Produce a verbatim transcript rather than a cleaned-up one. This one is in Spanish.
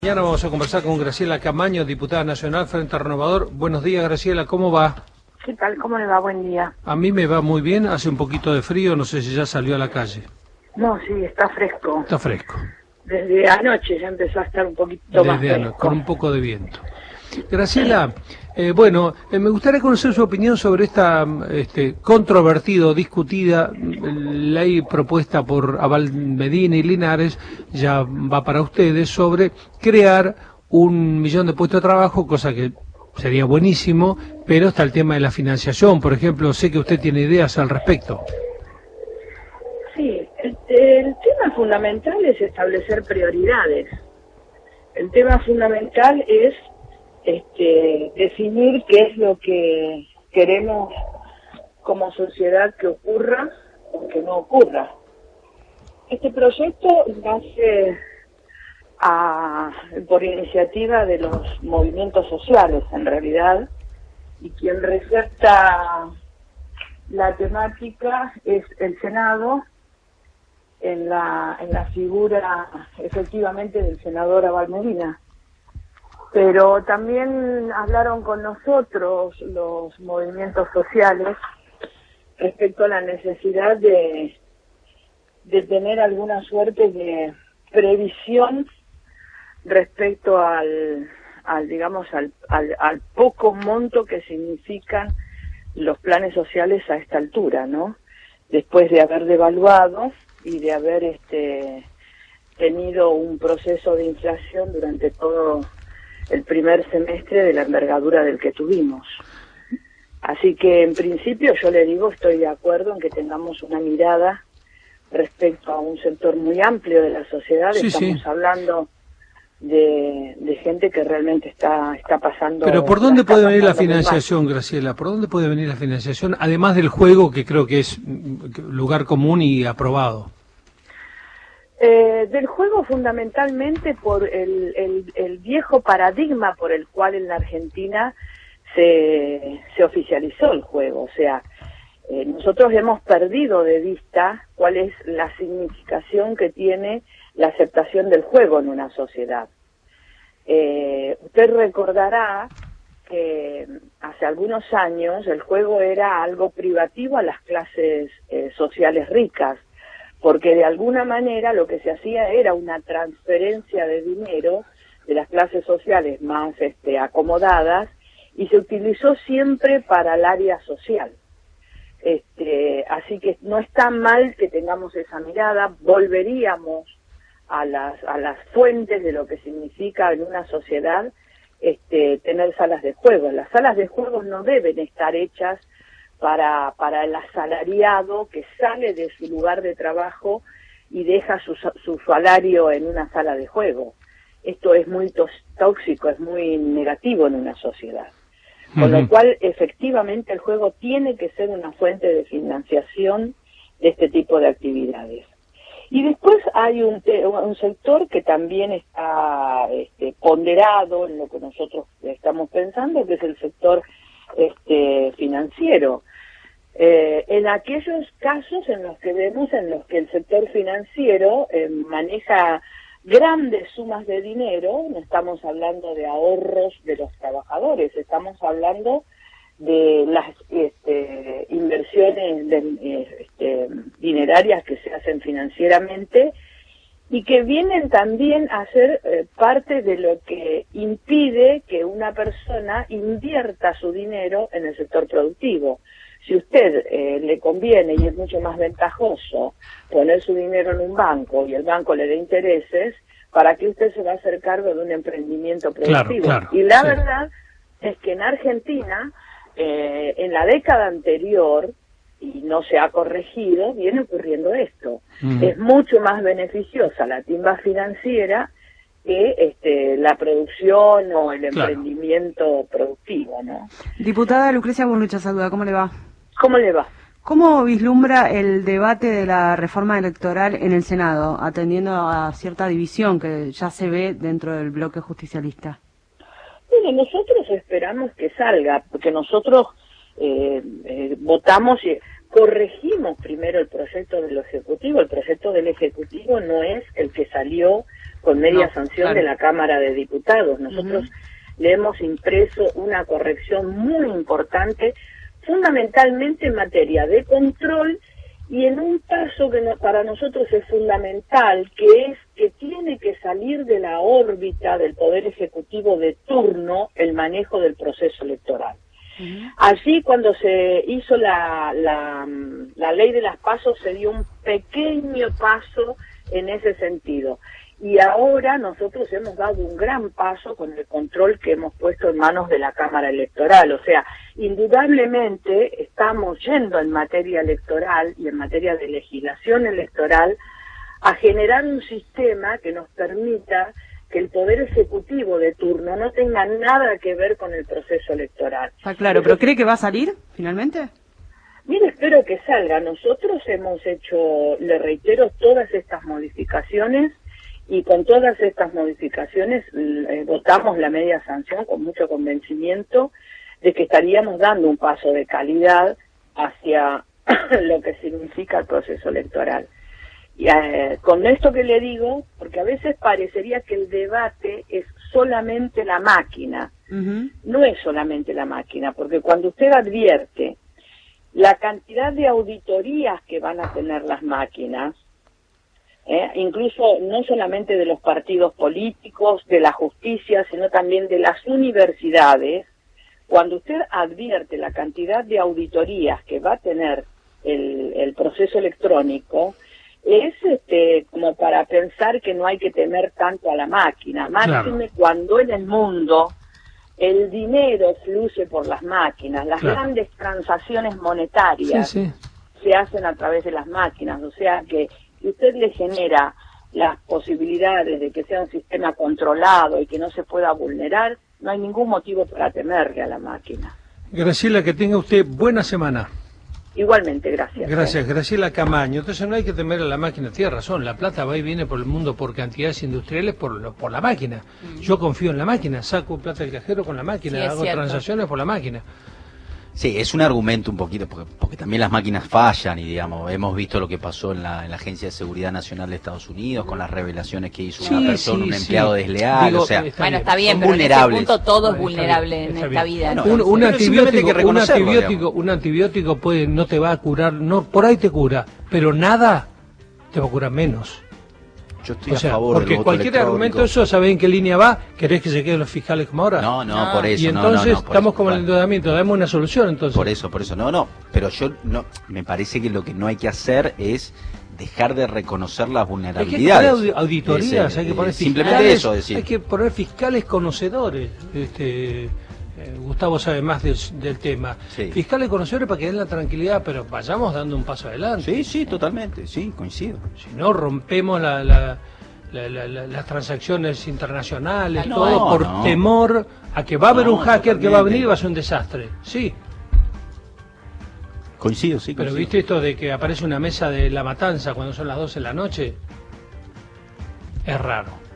Mañana vamos a conversar con Graciela Camaño, diputada nacional Frente Renovador. Buenos días, Graciela, ¿cómo va? ¿Qué tal? ¿Cómo le va? Buen día. A mí me va muy bien, hace un poquito de frío, no sé si ya salió a la calle. No, sí, está fresco. Está fresco. Desde anoche ya empezó a estar un poquito más Desde fresco. anoche, con un poco de viento. Graciela, eh, bueno, eh, me gustaría conocer su opinión sobre esta este, controvertido, discutida ley propuesta por Abal Medina y Linares, ya va para ustedes, sobre crear un millón de puestos de trabajo, cosa que sería buenísimo, pero está el tema de la financiación, por ejemplo, sé que usted tiene ideas al respecto. Sí, el, el tema fundamental es establecer prioridades. El tema fundamental es Este, definir qué es lo que queremos como sociedad que ocurra o que no ocurra. Este proyecto nace a, por iniciativa de los movimientos sociales, en realidad, y quien recepta la temática es el Senado, en la, en la figura efectivamente del senador Abal Medina. Pero también hablaron con nosotros los movimientos sociales respecto a la necesidad de, de tener alguna suerte de previsión respecto al, al digamos, al, al, al poco monto que significan los planes sociales a esta altura, ¿no? Después de haber devaluado y de haber este, tenido un proceso de inflación durante todo el primer semestre de la envergadura del que tuvimos. Así que en principio yo le digo, estoy de acuerdo en que tengamos una mirada respecto a un sector muy amplio de la sociedad. Sí, Estamos sí. hablando de, de gente que realmente está está pasando. Pero ¿por dónde puede venir la pasando muy mal. financiación, Graciela? ¿Por dónde puede venir la financiación? Además del juego, que creo que es lugar común y aprobado. Eh, del juego fundamentalmente por el, el, el viejo paradigma por el cual en la Argentina se, se oficializó el juego. O sea, eh, nosotros hemos perdido de vista cuál es la significación que tiene la aceptación del juego en una sociedad. Eh, usted recordará que hace algunos años el juego era algo privativo a las clases eh, sociales ricas, porque de alguna manera lo que se hacía era una transferencia de dinero de las clases sociales más este, acomodadas, y se utilizó siempre para el área social. Este, así que no está mal que tengamos esa mirada, volveríamos a las, a las fuentes de lo que significa en una sociedad este, tener salas de juego. Las salas de juego no deben estar hechas para para el asalariado que sale de su lugar de trabajo y deja su, su salario en una sala de juego. Esto es muy tóxico, es muy negativo en una sociedad. Con uh-huh. lo cual, efectivamente, el juego tiene que ser una fuente de financiación de este tipo de actividades. Y después hay un, te un sector que también está este, ponderado en lo que nosotros estamos pensando, que es el sector este, financiero. Eh, en aquellos casos en los que vemos en los que el sector financiero eh, maneja grandes sumas de dinero, no estamos hablando de ahorros de los trabajadores, estamos hablando de las este, inversiones de, este, dinerarias que se hacen financieramente y que vienen también a ser eh, parte de lo que impide que una persona invierta su dinero en el sector productivo. Si usted eh, le conviene y es mucho más ventajoso poner su dinero en un banco y el banco le dé intereses, ¿para qué usted se va a hacer cargo de un emprendimiento productivo? Claro, claro, y la sí. verdad es que en Argentina, eh, en la década anterior, y no se ha corregido, viene ocurriendo esto. Mm. Es mucho más beneficiosa la timba financiera que este, la producción o el claro. emprendimiento productivo, ¿no? Diputada Lucrecia Burrucha, saluda, ¿cómo le va? ¿Cómo le va? ¿Cómo vislumbra el debate de la reforma electoral en el Senado, atendiendo a cierta división que ya se ve dentro del bloque justicialista? Bueno, nosotros esperamos que salga, porque nosotros eh, eh, votamos y corregimos primero el proyecto del Ejecutivo. El proyecto del Ejecutivo no es el que salió con media No, sanción claro. de la Cámara de Diputados. Nosotros Uh-huh. le hemos impreso una corrección muy importante, fundamentalmente en materia de control y en un paso que no, para nosotros es fundamental, que es que tiene que salir de la órbita del Poder Ejecutivo de turno el manejo del proceso electoral. Uh-huh. Allí, cuando se hizo la, la, la ley de las pasos, se dio un pequeño paso en ese sentido. Y ahora nosotros hemos dado un gran paso con el control que hemos puesto en manos de la Cámara Electoral. O sea, indudablemente estamos yendo en materia electoral y en materia de legislación electoral a generar un sistema que nos permita que el Poder Ejecutivo de turno no tenga nada que ver con el proceso electoral. Está claro, ¿pero cree que va a salir finalmente? Mire, espero que salga. Nosotros hemos hecho, le reitero, todas estas modificaciones y con todas estas modificaciones eh, votamos la media sanción con mucho convencimiento de que estaríamos dando un paso de calidad hacia lo que significa el proceso electoral. Y eh, con esto que le digo, porque a veces parecería que el debate es solamente la máquina. Uh-huh. No es solamente la máquina, porque cuando usted advierte la cantidad de auditorías que van a tener las máquinas, eh, incluso no solamente de los partidos políticos, de la justicia, sino también de las universidades, cuando usted advierte la cantidad de auditorías que va a tener el, el proceso electrónico, es este, como para pensar que no hay que temer tanto a la máquina. Máxime claro. Cuando en el mundo el dinero fluye por las máquinas, las claro. grandes transacciones monetarias sí, sí. se hacen a través de las máquinas, o sea que si usted le genera las posibilidades de que sea un sistema controlado y que no se pueda vulnerar, no hay ningún motivo para temerle a la máquina. Graciela, que tenga usted buena semana. Igualmente, gracias. Gracias, Graciela Camaño. Entonces no hay que temer a la máquina, tiene razón, la plata va y viene por el mundo por cantidades industriales, por lo, por la máquina. Mm. Yo confío en la máquina, saco plata del cajero con la máquina, sí, hago cierto. transacciones por la máquina. Sí, es un argumento un poquito, porque, porque también las máquinas fallan y digamos, hemos visto lo que pasó en la, en la Agencia de Seguridad Nacional de Estados Unidos con las revelaciones que hizo sí, una persona, sí, un empleado sí. desleal, Digo, o sea, está bueno, está bien, pero en ese punto todo es vulnerable en esta vida. ¿no? Un, un, antibiótico, un antibiótico, un antibiótico puede, no te va a curar, no, por ahí te cura, pero nada te va a curar menos. Yo estoy o sea, a favor porque del cualquier argumento eso, ¿saben en qué línea va? ¿Querés que se queden los fiscales como ahora? No, no, no. por eso. Y entonces no, no, no, estamos eso, como en el endeudamiento, damos una solución entonces. Por eso, por eso, no, no. Pero yo no, me parece que lo que no hay que hacer es dejar de reconocer las vulnerabilidades. Hay que poner auditorías, hay que poner simplemente fiscales, eso, decir. Hay que poner fiscales conocedores. Este, eh, Gustavo sabe más del, del tema. Sí. Fiscales conocedores para que den la tranquilidad, pero vayamos dando un paso adelante. Sí, sí, totalmente, sí, coincido. Si no, rompemos la... la La, la, la, las transacciones internacionales, no, todo por no. temor a que va a haber no, un hacker totalmente. que va a venir y va a ser un desastre. Sí. Coincido, sí. Pero coincido. viste esto de que aparece una mesa de la matanza cuando son las doce de la noche, es raro.